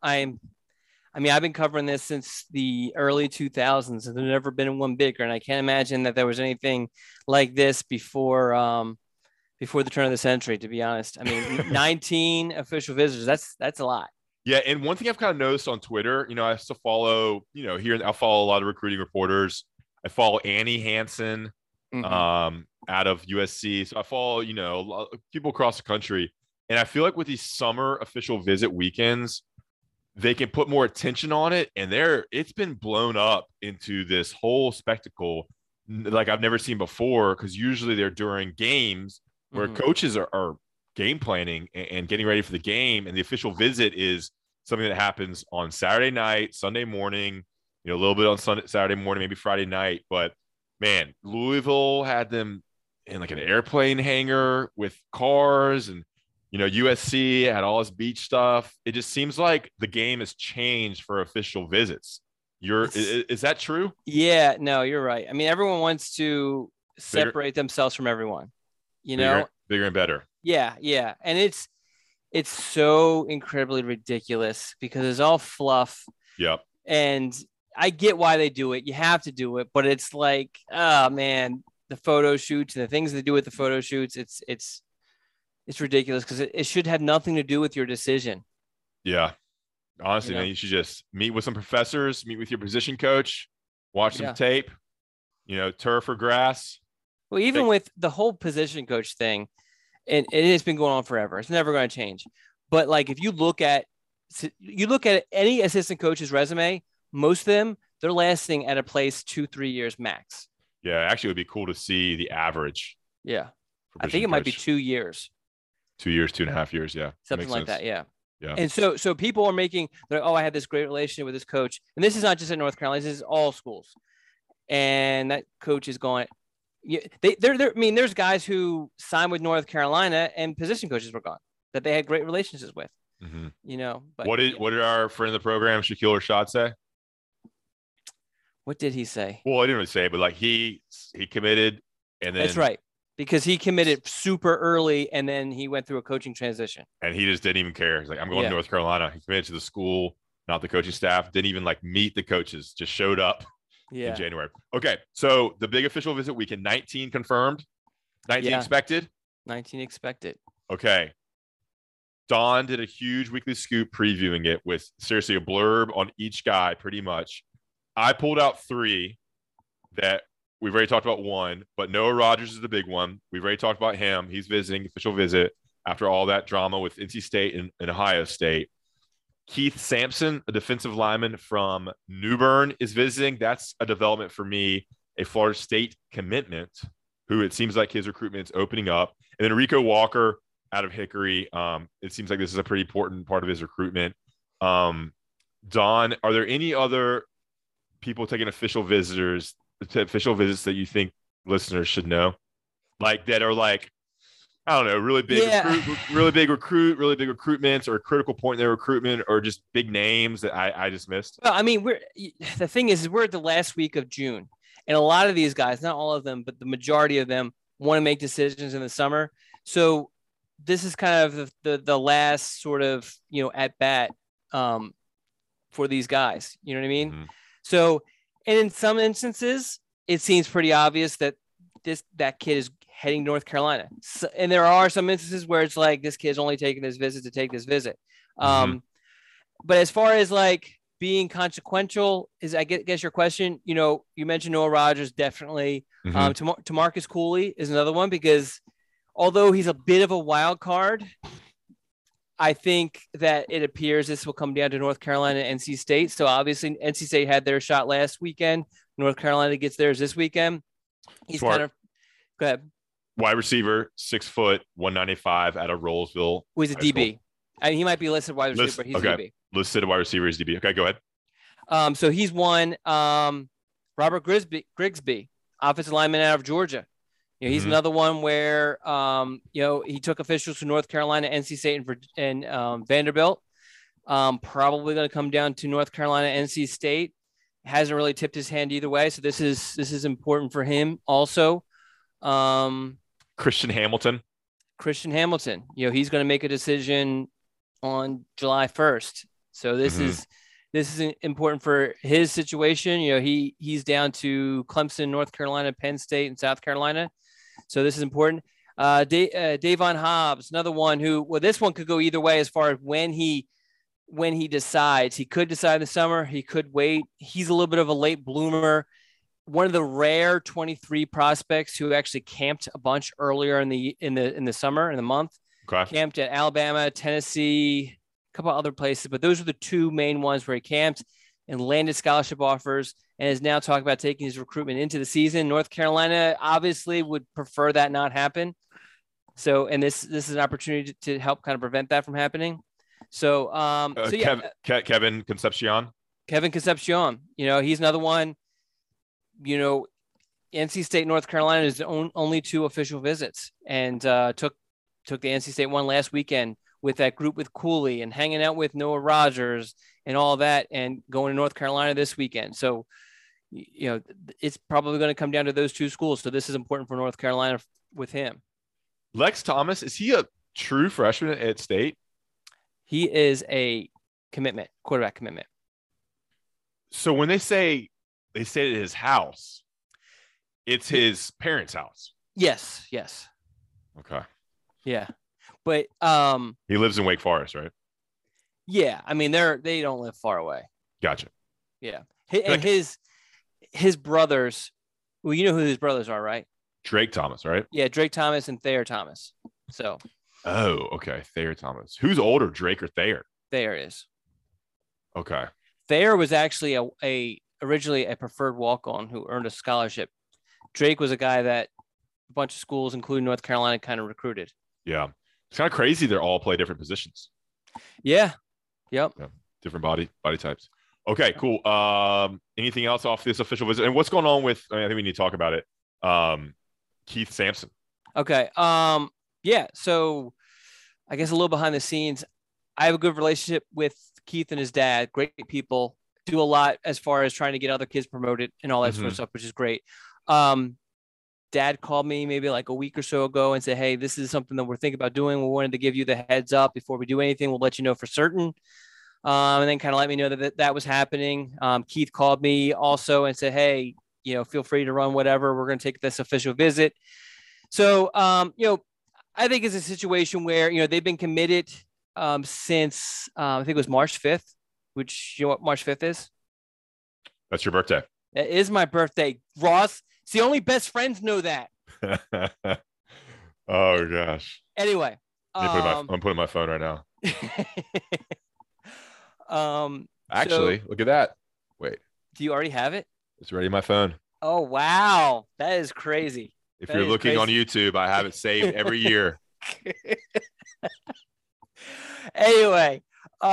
C: I've been covering this since the early 2000s, and there's never been one bigger. And I can't imagine that there was anything like this before the turn of the century, to be honest. I mean, 19 official visitors, that's a lot. Yeah.
B: And one thing I've kind of noticed on Twitter, I have to follow, here I'll follow a lot of recruiting reporters. I follow Annie Hansen out of USC. So I follow, people across the country. And I feel like with these summer official visit weekends, they can put more attention on it. And it's been blown up into this whole spectacle like I've never seen before, because usually they're during games where coaches are game planning and getting ready for the game. And the official visit is something that happens on Saturday night, Sunday morning, a little bit on Saturday morning, maybe Friday night. But man, Louisville had them in like an airplane hangar with cars, and USC had all this beach stuff. It just seems like the game has changed for official visits. Is that true?
C: Yeah, no, you're right. I mean, everyone wants to separate themselves from everyone,
B: bigger and better.
C: Yeah. And it's so incredibly ridiculous because it's all fluff.
B: Yep.
C: And I get why they do it. You have to do it, but it's like, oh man, the photo shoots and the things they do with the photo shoots, it's ridiculous because it should have nothing to do with your decision.
B: Yeah. Honestly, man, you should just meet with some professors, meet with your position coach, watch some tape, turf or grass.
C: Well, even with the whole position coach thing, and it has been going on forever. It's never going to change. But like, if you look at any assistant coach's resume, most of them, they're lasting at a place 2-3 years max.
B: Yeah. Actually, it would be cool to see the average.
C: Yeah. I think it might be 2 years.
B: 2 years, 2.5 years. Yeah.
C: Something like that. Yeah.
B: Yeah.
C: And so people are I had this great relationship with this coach. And this is not just at North Carolina, this is all schools. And that coach is going, there's guys who signed with North Carolina and position coaches were gone that they had great relationships with, but
B: what did our friend of the program, Shaquille Rashad, say?
C: What did he say?
B: Well, I didn't really say, but like he committed and then.
C: That's right. Because he committed super early and then he went through a coaching transition.
B: And he just didn't even care. He's like, I'm going to North Carolina. He committed to the school, not the coaching staff. Didn't even meet the coaches. Just showed up in January. Okay. So the big official visit weekend, 19 confirmed, 19 expected.
C: 19 expected.
B: Okay. Don did a huge weekly scoop previewing it with seriously a blurb on each guy pretty much. I pulled out 3 that we've already talked about. One, but Noah Rogers is the big one. We've already talked about him. He's visiting, official visit after all that drama with NC State and Ohio State. Keith Sampson, a defensive lineman from New Bern, is visiting. That's a development for me, a Florida State commitment, who it seems like his recruitment is opening up. And then Rico Walker out of Hickory. It seems like this is a pretty important part of his recruitment. Don, are there any other people taking official visits that you think listeners should know? That are I don't know, really big recruitments or a critical point in their recruitment or just big names that I just missed?
C: Well, I mean, the thing is we're at the last week of June and a lot of these guys, not all of them, but the majority of them want to make decisions in the summer. So this is kind of the last sort of, at bat for these guys, you know what I mean? Mm-hmm. So, and in some instances, it seems pretty obvious that that kid is heading to North Carolina. So, and there are some instances where it's like this kid's only taking this visit to take this visit. But as far as being consequential is, I guess your question, you mentioned Noah Rogers, definitely. Tamarcus Cooley is another one because although he's a bit of a wild card, I think that it appears this will come down to North Carolina and NC State. So obviously NC State had their shot last weekend. North Carolina gets theirs this weekend. He's
B: Smart.
C: kind of go ahead.
B: Wide receiver, 6 foot, 195 out of Rollsville.
C: Who is a DB. He might be listed wide receiver, but he's DB.
B: Listed wide receiver is DB. Okay, go ahead.
C: So he's one. Robert Grigsby, offensive lineman out of Georgia. He's another one where he took officials to North Carolina, NC State, and Vanderbilt. Probably going to come down to North Carolina, NC State. Hasn't really tipped his hand either way, so this is important for him also.
B: Christian Hamilton.
C: He's going to make a decision on July 1st. So this is important for his situation. He's down to Clemson, North Carolina, Penn State, and South Carolina. So this is important. Davon Hobbs, another one who, this one could go either way as far as when he decides. He could decide in the summer. He could wait. He's a little bit of a late bloomer. One of the rare 23 prospects who actually camped a bunch earlier in the summer, in the month.
B: Okay.
C: Camped at Alabama, Tennessee, a couple other places, but those are the 2 main ones where he camped and landed scholarship offers and is now talking about taking his recruitment into the season. North Carolina obviously would prefer that not happen. So, and this is an opportunity to help kind of prevent that from happening. So,
B: Kevin Concepcion.
C: He's another one. NC State, North Carolina is only 2 official visits, and took took the NC State one last weekend with that group with Cooley and hanging out with Noah Rogers and all that, and going to North Carolina this weekend. So, it's probably going to come down to those two schools. So this is important for North Carolina with him.
B: Lex Thomas, is he a true freshman at State?
C: He is a quarterback commitment.
B: So when they say at his house, it's his parents' house.
C: Yes.
B: Okay.
C: Yeah. But
B: he lives in Wake Forest, right?
C: Yeah. I mean, they don't live far away.
B: Gotcha.
C: Yeah. And his brothers, well, you know who his brothers are, right?
B: Drake Thomas, right?
C: Yeah, Drake Thomas and Thayer Thomas. So.
B: Oh, okay. Thayer Thomas. Who's older, Drake or Thayer?
C: Thayer is.
B: Okay.
C: Thayer was actually originally a preferred walk-on who earned a scholarship. Drake was a guy that a bunch of schools, including North Carolina, kind of recruited.
B: Yeah. It's kind of crazy. They all play different positions.
C: Yeah. Yep.
B: Yeah. Different body types. Okay, cool. Anything else off this official visit? And what's going on with, I think we need to talk about it. Keith Sampson.
C: Okay. Yeah. So I guess a little behind the scenes, I have a good relationship with Keith and his dad. Great people, do a lot as far as trying to get other kids promoted and all that sort of stuff, which is great. Dad called me maybe like a week or so ago and said, hey, this is something that we're thinking about doing. We wanted to give you the heads up before we do anything. We'll let you know for certain. And then kind of let me know that was happening. Keith called me also and said, hey, feel free to run whatever. We're going to take this official visit. So, I think it's a situation where, they've been committed since I think it was March 5th, which you know what March 5th is?
B: That's your birthday.
C: It is my birthday. Ross, it's the only best friends know that.
B: Oh, gosh.
C: Anyway.
B: I'm putting my phone right now. Actually, look at that. Wait.
C: Do you already have it?
B: It's already on my phone.
C: Oh, wow. That is crazy.
B: If you're looking on YouTube, I have it saved every year.
C: Anyway,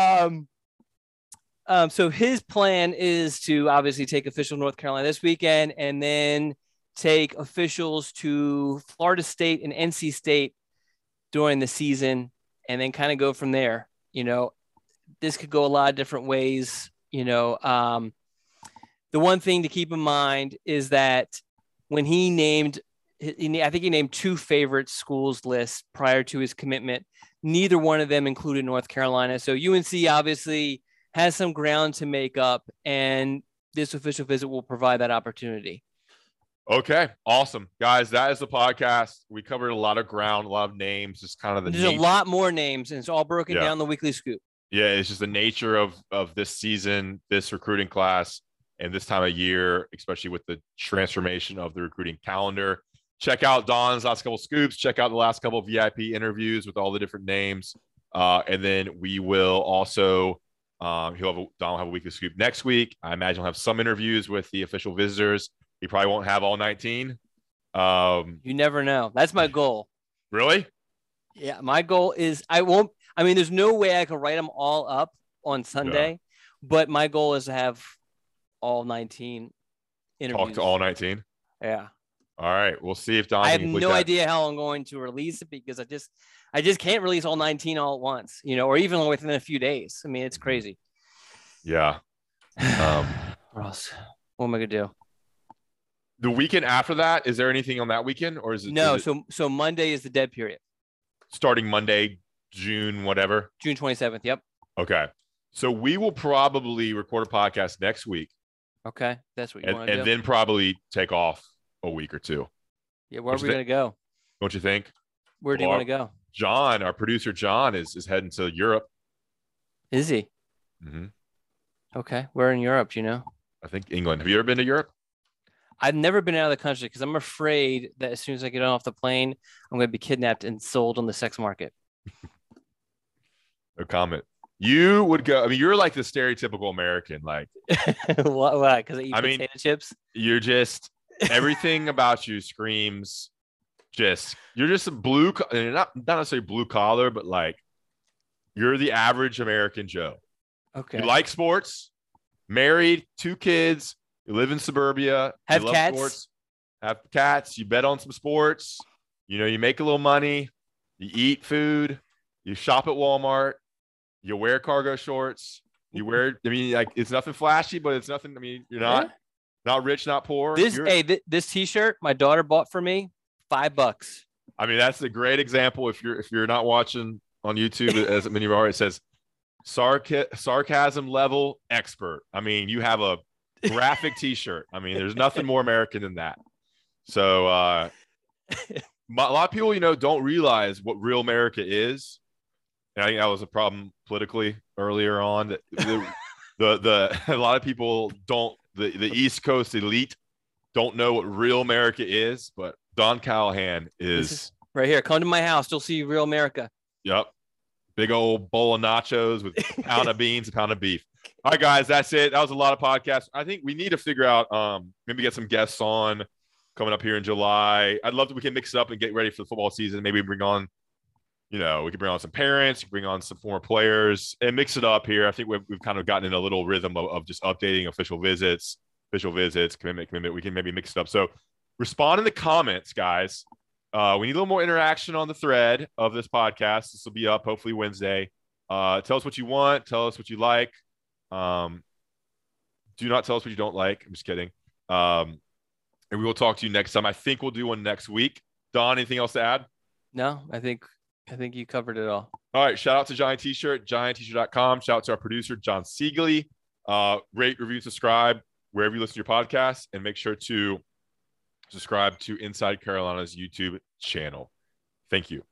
C: so his plan is to obviously take official North Carolina this weekend and then take officials to Florida State and NC State during the season and then kind of go from there. This could go a lot of different ways. The one thing to keep in mind is that when he named, I think he named 2 favorite schools lists prior to his commitment. Neither one of them included North Carolina. So UNC obviously has some ground to make up, and this official visit will provide that opportunity.
B: Okay, awesome. Guys, that is the podcast. We covered a lot of ground, a lot of names, just kind of
C: There's a lot more names, and it's all broken down the weekly scoop.
B: Yeah, it's just the nature of this season, this recruiting class, and this time of year, especially with the transformation of the recruiting calendar. Check out Don's last couple scoops. Check out the last couple of VIP interviews with all the different names. And then we will also, Don will have a weekly scoop next week. I imagine he'll have some interviews with the official visitors. He probably won't have all 19.
C: You never know. That's my goal.
B: Really?
C: Yeah, my goal is there's no way I can write them all up on Sunday, but my goal is to have all 19 interviews.
B: Talk to all 19?
C: Yeah.
B: All right. We'll see if Don.
C: I have no idea how I'm going to release it because I just can't release all 19 all at once, or even within a few days. I mean, it's crazy.
B: Yeah.
C: Ross, what am I going to do?
B: The weekend after that, is there anything on that weekend or is it?
C: No. So Monday is the dead period.
B: Starting Monday, June, whatever.
C: June 27th. Yep.
B: Okay. So we will probably record a podcast next week.
C: Okay. That's what you want to do.
B: And then probably take off a week or two.
C: Yeah. Where are we going to go?
B: Don't you think?
C: Where do you want to go?
B: John, our producer, John is heading to Europe.
C: Is he?
B: Mm-hmm.
C: Okay. Where in Europe? Do you know?
B: I think England. Have you ever been to Europe?
C: I've never been out of the country because I'm afraid that as soon as I get off the plane, I'm going to be kidnapped and sold on the sex market.
B: No comment. You would go. I mean, you're like the stereotypical American. Like,
C: what? Because I eat potato chips?
B: You're just, everything about you screams you're just a blue, not necessarily blue collar, but like you're the average American Joe.
C: Okay.
B: You like sports, married, 2 kids, you live in suburbia,
C: have
B: you love
C: cats,
B: sports, have cats, you bet on some sports, you make a little money, You eat food. You shop at Walmart. You wear cargo shorts. You wear. I mean, like it's nothing flashy, but it's nothing. I mean, you're not rich, not poor.
C: This T-shirt my daughter bought for me, $5.
B: I mean, that's a great example. If you're not watching on YouTube, as many of are, it says sarcasm level expert. I mean, you have a graphic T-shirt. I mean, there's nothing more American than that. So a lot of people, don't realize what real America is. And I think that was a problem politically earlier on. That a lot of people don't. The East Coast elite don't know what real America is, but Don Callahan is
C: right here. Come to my house. You'll see real America.
B: Yep. Big old bowl of nachos with a pound of beans, a pound of beef. All right, guys, that's it. That was a lot of podcasts. I think we need to figure out, maybe get some guests on coming up here in July. I'd love we can mix it up and get ready for the football season. Maybe bring on, we could bring on some parents, bring on some former players and mix it up here. I think we've kind of gotten in a little rhythm of just updating official visits, commitment. We can maybe mix it up. So respond in the comments, guys. We need a little more interaction on the thread of this podcast. This will be up hopefully Wednesday. Tell us what you want. Tell us what you like. Do not tell us what you don't like. I'm just kidding. And we will talk to you next time. I think we'll do one next week. Don, anything else to add?
C: No, I think you covered it all.
B: All right. Shout out to Giant T-Shirt, giantt-shirt.com. Shout out to our producer, John Siegley. Rate, review, subscribe wherever you listen to your podcast, and make sure to subscribe to Inside Carolina's YouTube channel. Thank you.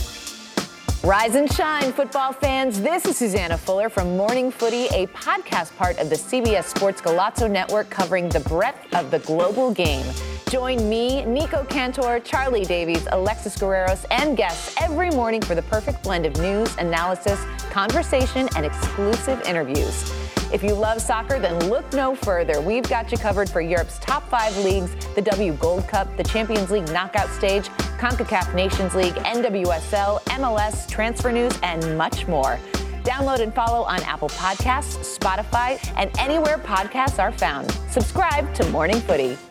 H: Rise and shine, football fans. This is Susanna Fuller from Morning Footy, a podcast part of the CBS Sports Golazo Network covering the breadth of the global game. Join me, Nico Cantor, Charlie Davies, Alexis Guerreros, and guests every morning for the perfect blend of news, analysis, conversation, and exclusive interviews. If you love soccer, then look no further. We've got you covered for Europe's top 5 leagues, the W Gold Cup, the Champions League knockout stage, CONCACAF Nations League, NWSL, MLS, transfer news, and much more. Download and follow on Apple Podcasts, Spotify, and anywhere podcasts are found. Subscribe to Morning Footy.